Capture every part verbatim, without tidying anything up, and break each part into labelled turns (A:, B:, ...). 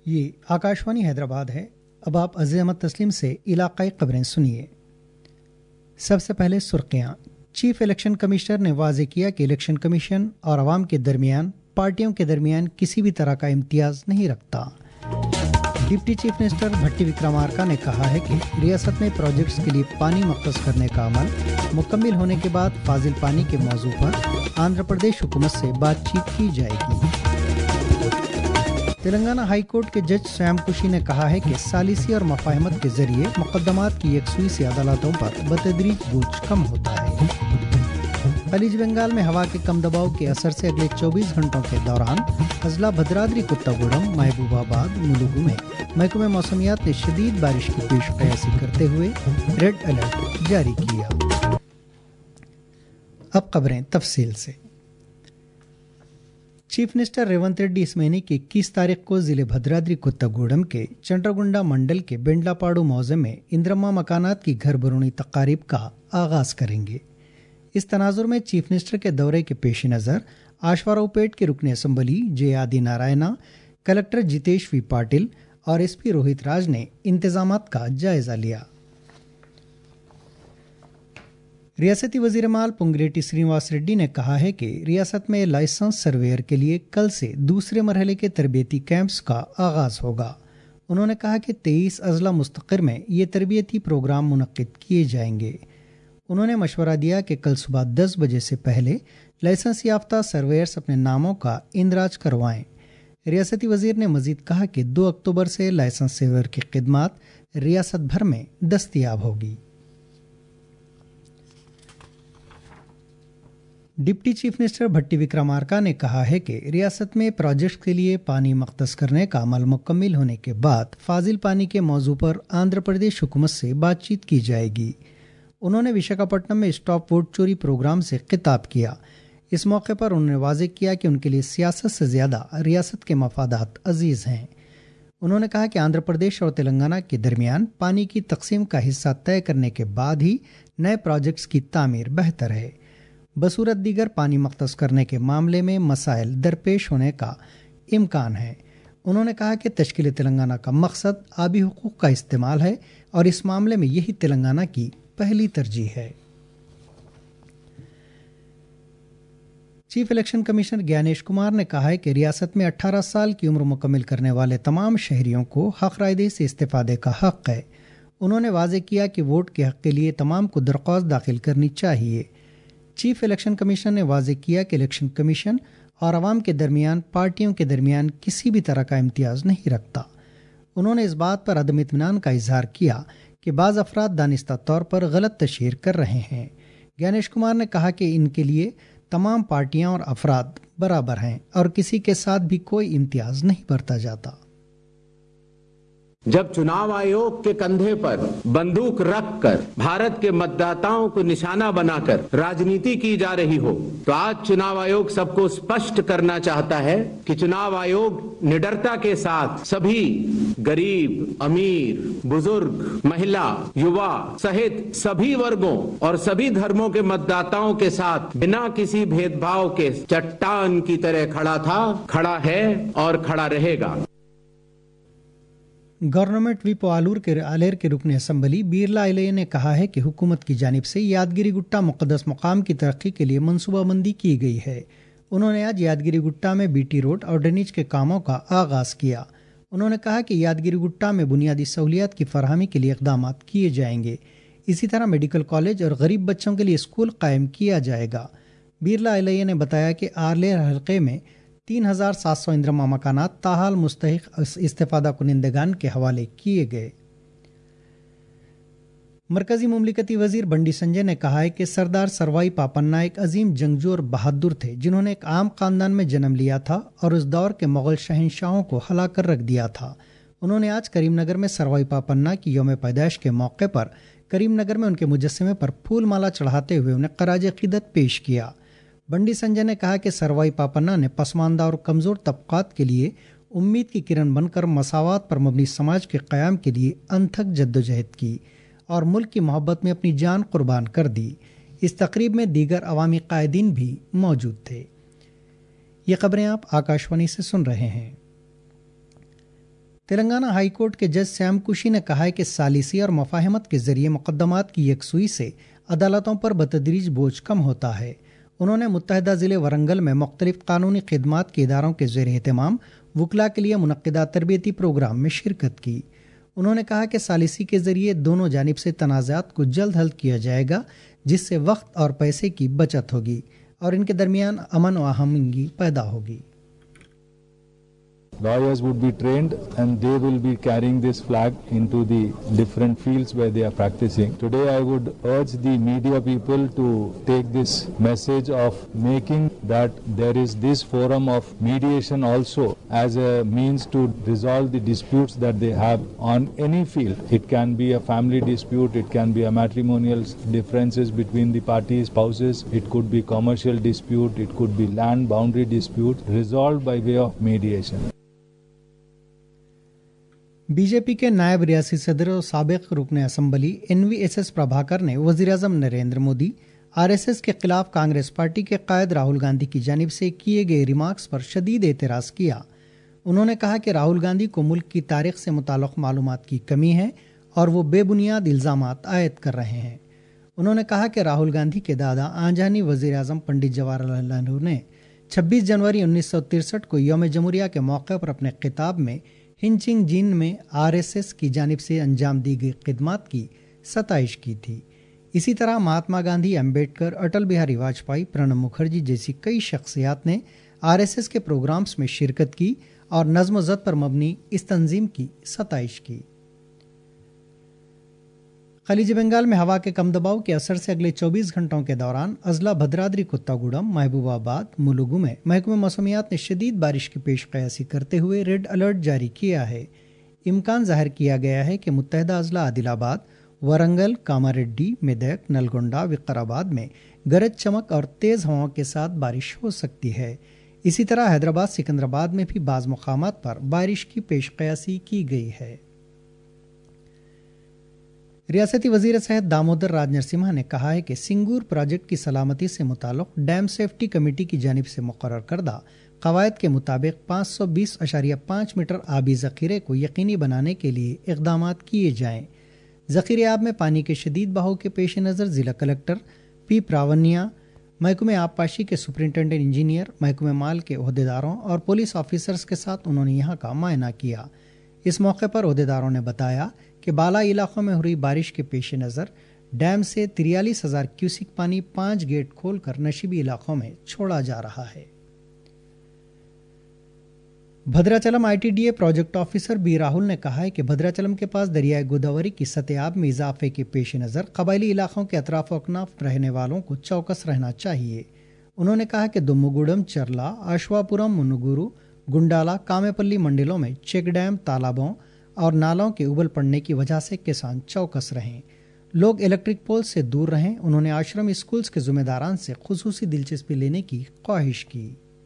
A: ये आकाशवाणी हैदराबाद है। अब आप अज़ीज़ अहमद तस्लीम से इलाक़ाई खबरें सुनिए। सबसे पहले सुर्खियाँ। चीफ इलेक्शन कमिश्नर ने वाज़ेह किया कि इलेक्शन कमीशन और आवाम के दरमियान पार्टियों के दरमियान किसी भी तरह का इम्तियाज़ नहीं रखता। Deputy chief minister Bhatti Vikramarka ने कहा है कि रियासत में प्रोजेक्ट्स के लिए पानी मख्तस करने का अमल मुकम्मल होने के बाद फाजिल पानी के मौजू पर आंध्र प्रदेश हुकूमत से बातचीत की जाएगी। तेलंगाना हाई कोर्ट के जज श्याम कुशी ने कहा है कि सालिसी और मफाहमत के जरिए मुकदमात की यकसुई से अदालतों पर बतदरीज बोझ कम होता है। खलीज बंगाल में हवा के कम दबाव के असर से अगले चौबीस घंटों के दौरान अजला भद्राद्री कुत्तागुड़म महबूबाबाद मुलुगु में महकमे मौसमियात ने शदीद बारिश की पेशकयासी करते हुए रेड अलर्ट जारी किया। अब खबरें तफसील से। चीफ मिनिस्टर रेवंत रेड्डी इस महीने की इक्कीस तारीख को जिले भद्राद्री कुत्तागुड़म के चंद्रगुंडा मंडल के बेंडलापाड़ू मौजे में इंद्रम्मा मकानात की घर बरूनी तकारीब का आगाज करेंगे। इस तनाजुर में चीफ मिनिस्टर के दौरे के पेश नज़र आशवारावपेट के रुकन असम्बली जे आदि नारायणा, कलेक्टर जितेश वी पाटिल और एसपी रोहित राज ने इंतजामात का जायजा लिया। रियासती वजीर माल पुंगलेटी श्रीनिवास रेड्डी ने कहा है कि रियासत में लाइसेंस सर्वेयर के लिए कल से दूसरे मरहले के तरबियती कैंप्स का आगाज होगा। उन्होंने कहा कि तेईस अजला मुस्तकिर में ये तरबियती प्रोग्राम मुनक्किद किए जाएंगे। उन्होंने मशवरा दिया कि कल सुबह दस बजे से पहले लाइसेंस याफ्ता सर्वेयर्स अपने नामों का इंदराज करवाएं। रियासती वजीर ने मजीद कहा कि दो अक्टूबर से लाइसेंस सर्वेयर की खिदमत रियासत भर में दस्तयाब होगी। Deputy chief minister Bhatti Vikramarka ने कहा है कि रियासत में प्रोजेक्ट के लिए पानी मख्तस करने का अमल मुकम्मल होने के बाद फाजिल पानी के मौजू पर आंध्र प्रदेश हुकूमत से बातचीत की जाएगी। उन्होंने विशाखापट्टनम में स्टॉप वोट चोरी प्रोग्राम से खिताब किया। इस मौके पर उन्होंने वाज़ेह किया कि उनके लिए सियासत से ज़्यादा रियासत के मफादात अजीज़ हैं। उन्होंने कहा कि आंध्र प्रदेश और तेलंगाना के दरमियान पानी की तकसीम का हिस्सा तय करने के बाद ही नए प्रोजेक्ट्स की तामीर बेहतर है। बसूरत दीगर पानी मख्तस करने के मामले में मसाइल दरपेश होने का इम्कान है। उन्होंने कहा कि तश्कील तेलंगाना का मकसद आबी हुकूक का इस्तेमाल है और इस मामले में यही तेलंगाना की पहली तरजीह है। Chief election commissioner Gyanesh Kumar ने कहा है कि रियासत में अठारह साल की उम्र मुकम्मल करने वाले तमाम शहरियों को हक रायदे से इस्तेफादे का हक है। उन्होंने वाज़ेह किया कि वोट के हक के लिए तमाम को दरख्वास्त दाखिल करनी चाहिए। चीफ इलेक्शन कमिश्नर ने वाज़ेह किया कि इलेक्शन कमीशन और आवाम के दरमियान पार्टियों के दरमियान किसी भी तरह का इम्तियाज़ नहीं रखता। उन्होंने इस बात पर अदम इत्मीनान का इजहार किया कि बाज़ अफराद दानिस्ता तौर पर गलत तशहीर कर रहे हैं। ज्ञानेश कुमार ने कहा कि इनके लिए तमाम पार्टियां और अफराद बराबर हैं और किसी के साथ भी कोई इम्तियाज नहीं बरता जाता।
B: जब चुनाव आयोग के कंधे पर बंदूक रखकर भारत के मतदाताओं को निशाना बनाकर राजनीति की जा रही हो, तो आज चुनाव आयोग सबको स्पष्ट करना चाहता है कि चुनाव आयोग निडरता के साथ सभी गरीब, अमीर, बुजुर्ग, महिला, युवा सहित सभी वर्गों और सभी धर्मों के मतदाताओं के साथ बिना किसी भेदभाव के चट्टान की तरह खड़ा था, खड़ा है और खड़ा रहेगा।
A: गवर्नमेंट विप आलूर के आलेर के रुकन असम्बली बिरला इले ने कहा है कि हुकूमत की जानिब से यादगिरी गुट्टा मुक़द्दस मकाम की तरक्की के लिए मनसूबाबंदी की गई है। उन्होंने आज यादगिरी गुट्टा में बीटी रोड और ड्रेनेज के कामों का आगाज़ किया। उन्होंने कहा कि यादगिरी गुट्टा में बुनियादी सहूलियात की फरहमी के लिए इक़दाम किए जाएंगे। इसी तरह मेडिकल कॉलेज और गरीब बच्चों के लिए स्कूल कायम किया जाएगा। बिरला इले ने बताया कि आलेर हल्के में तीन हजार सात सौ इंद्रमा मकानात ताहाल मुस्तहिक इस्तेफादा कुनिंदगान के हवाले किए गए। मरकजी मुमलिकती वजीर बंडी संजय ने कहा है कि सरदार सरवाई पापन्ना एक अजीम जंगजू और बहादुर थे, जिन्होंने एक आम खानदान में जन्म लिया था और उस दौर के मुगल शहंशाहों को हला कर रख दिया था। उन्होंने आज करीमनगर में सरवाई पापन्ना की यौम पैदाइश के मौके पर करीमनगर में उनके मुजस्समे पर फूल माला चढ़ाते हुए उन्हें खराज अकीदत पेश किया। बंडी संजय ने कहा कि सरवाई पापन्ना ने पसमानदा और कमज़ोर तबकात के लिए उम्मीद की किरण बनकर मसावात पर मबनी समाज के क़याम के लिए अनथक जद्दोजहद की और मुल्क की मोहब्बत में अपनी जान कुर्बान कर दी। इस तकरीब में दीगर अवामी कायदीन भी मौजूद थे। ये खबरें आप आकाशवाणी से सुन रहे हैं। تلنگانہ ہائی کورٹ کے جج سیام کشی نے کہا ہے کہ ثالثی اور مفاہمت کے ذریعے مقدمات کی یکسوئی سے عدالتوں پر بتدریج بوجھ کم ہوتا ہے۔ انہوں نے متحدہ ضلع ورنگل میں مختلف قانونی خدمات کے اداروں کے زیر اہتمام وکلاء کے لیے منعقدہ تربیتی پروگرام میں شرکت کی۔ انہوں نے کہا کہ ثالثی کے ذریعے دونوں جانب سے تنازعات کو جلد حل کیا جائے گا، جس سے وقت اور پیسے کی بچت ہوگی اور ان کے درمیان امن و ہمنگی پیدا ہوگی۔
C: Lawyers would be trained and they will be carrying this flag into the different fields where they are practicing. Today I would urge the media people to take this message of making that there is this forum of mediation also as a means to resolve the disputes that they have on any field. It can be a family dispute, it can be a matrimonial differences between the parties, spouses, it could be commercial dispute, it could be land boundary dispute, resolved by way of mediation.
A: B J P کے نائب ریاسی صدر اور سابق رکن assembly N V S S Prabhakar نے وزیر اعظم Narendra Modi, R S S کے خلاف کانگریس پارٹی کے قائد راہل گاندھی کی جانب سے کیے گئے ریمارکس پر شدید اعتراض کیا۔ انہوں نے کہا کہ راہل گاندھی کو ملک کی تاریخ سے متعلق معلومات کی کمی ہے اور وہ بے بنیاد الزامات عائد کر رہے ہیں۔ انہوں نے کہا کہ راہل گاندھی کے دادا آنجہانی وزیر اعظم پنڈت جواہر لال نہرو نے چھبیس جنوری انیس سو ترسٹھ کو یوم جمہوریہ کے موقع پر اپنے خطاب میں ہنچنگ جین میں آر ایس ایس کی جانب سے انجام دی گئی خدمات کی ستائش کی تھی۔ اسی طرح مہاتما گاندھی، امبیڈکر، اٹل بہاری واجپئی، پرنب مکھرجی جیسی کئی شخصیات نے آر ایس ایس کے پروگرامز میں شرکت کی اور نظم و ضبط پر مبنی اس تنظیم کی ستائش کی۔ خلیج بنگال میں ہوا کے کم دباؤ کے اثر سے اگلے چوبیس گھنٹوں کے دوران اضلاع بھدرادری، کتاگوڑم، محبوب آباد، ملوگو میں محکمہ موسمیات نے شدید بارش کی پیش قیاسی کرتے ہوئے ریڈ الرٹ جاری کیا ہے۔ امکان ظاہر کیا گیا ہے کہ متحدہ اضلاع عادل آباد، ورنگل، کاماریڈی، میدک، نلگونڈا، وقارآباد میں گرج چمک اور تیز ہواؤں کے ساتھ بارش ہو سکتی ہے۔ اسی طرح حیدرآباد، سکندرآباد میں بھی بعض مقامات پر بارش کی پیش قیاسی کی گئی ہے۔ ریاستی وزیر صحت دامودر راج نرسمہا نے کہا ہے کہ سنگور پروجیکٹ کی سلامتی سے متعلق ڈیم سیفٹی کمیٹی کی جانب سے مقرر کردہ قواعد کے مطابق پانچ سو بیس اشاریہ پانچ میٹر آبی ذخیرے کو یقینی بنانے کے لیے اقدامات کیے جائیں۔ ذخیرے آب میں پانی کے شدید بہاؤ کے پیش نظر ضلع کلکٹر پی پراونیا، محکمہ آبپاشی کے سپرنٹینڈنٹ انجینئر، محکمہ مال کے عہدیداروں اور پولیس آفیسرز کے ساتھ انہوں نے یہاں کا معائنہ کیا۔ اس موقع پر عہدیداروں نے بتایا کہ بالائی علاقوں میں ہو رہی بارش کے پیش نظر ڈیم سے تریالیس ہزار کیوسک پانی پانچ گیٹ کھول کر نشیبی علاقوں میں چھوڑا جا رہا ہے۔ Bhadrachalam I T D A project officer B Rahul نے کہا ہے کہ بھدراچلم کے پاس دریائے گوداوری کی سطح آب میں اضافے کے پیش نظر قبائلی علاقوں کے اطراف و اکناف رہنے والوں کو چوکس رہنا چاہیے۔ انہوں نے کہا کہ دموگوڑم، چرلا، آشواپورم، منوگورو، گنڈالا، کامے منڈلوں میں چیک ڈیم، تالابوں اور نالوں کے ابل پڑنے کی وجہ سے کسان چوکس رہیں، لوگ الیکٹرک پول سے دور رہیں۔ انہوں نے آشرم اسکولز کے ذمہ داران سے خصوصی دلچسپی لینے کی خواہش کی۔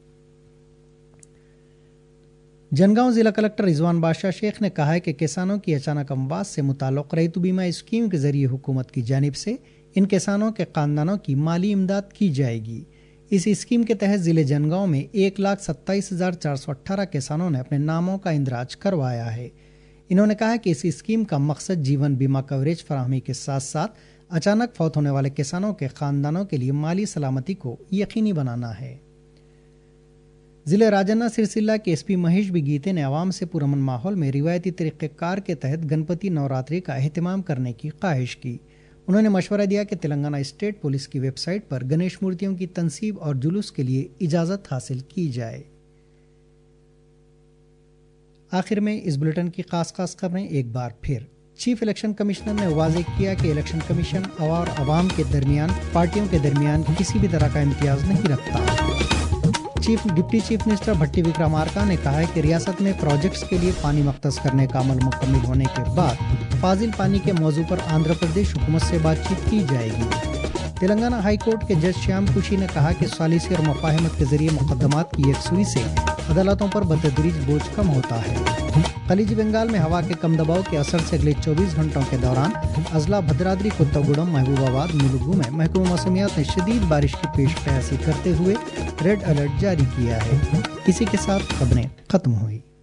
A: جنگاؤں ضلع کلکٹر رضوان بادشاہ شیخ نے کہا ہے کہ کسانوں کی اچانک اموات سے متعلق ریتو بیمہ اسکیم کے ذریعے حکومت کی جانب سے ان کسانوں کے خاندانوں کی مالی امداد کی جائے گی۔ اس اسکیم کے تحت ضلع جنگاؤں میں ایک لاکھ ستائیس ہزار چار سو اٹھارہ کسانوں نے اپنے ناموں کا اندراج کروایا ہے۔ انہوں نے کہا کہ اس اسکیم کا مقصد جیون بیمہ کوریج فراہمی کے ساتھ ساتھ اچانک فوت ہونے والے کسانوں کے خاندانوں کے لیے مالی سلامتی کو یقینی بنانا ہے۔ ضلع راجنا سرسلہ کے S P Mahesh B Gite نے عوام سے پرامن ماحول میں روایتی طریقہ کار کے تحت گنپتی نوراتری کا اہتمام کرنے کی خواہش کی۔ انہوں نے مشورہ دیا کہ تلنگانہ اسٹیٹ پولیس کی ویب سائٹ پر گنیش مورتیوں کی تنصیب اور جلوس کے لیے اجازت حاصل کی جائے۔ آخر میں اس بلیٹن کی خاص خاص خبریں ایک بار پھر۔ چیف الیکشن کمشنر نے واضح کیا کہ الیکشن کمیشن اور عوام کے درمیان پارٹیوں کے درمیان کسی بھی طرح کا امتیاز نہیں رکھتا۔ Chief deputy chief minister Bhatti Vikramarka نے کہا ہے کہ ریاست میں پروجیکٹس کے لیے پانی مختص کرنے کا عمل مکمل ہونے کے بعد فاضل پانی کے موضوع پر آندھرا پردیش حکومت سے بات چیت کی جائے گی۔ تلنگانہ ہائی کورٹ کے جج شیام کشی نے کہا کہ ثالثی اور مفاہمت کے ذریعے مقدمات کی یکسوئی سے عدالتوں پر بتدریج بوجھ کم ہوتا ہے۔ خلیج بنگال میں ہوا کے کم دباؤ کے اثر سے اگلے چوبیس گھنٹوں کے دوران اضلاع بھدرادری، کتاگوڑم، محبوب آباد، ملوگو میں محکمہ موسمیات نے شدید بارش کی پیش قیاسی کرتے ہوئے ریڈ الرٹ جاری کیا ہے۔ اسی کے ساتھ خبریں ختم ہوئی۔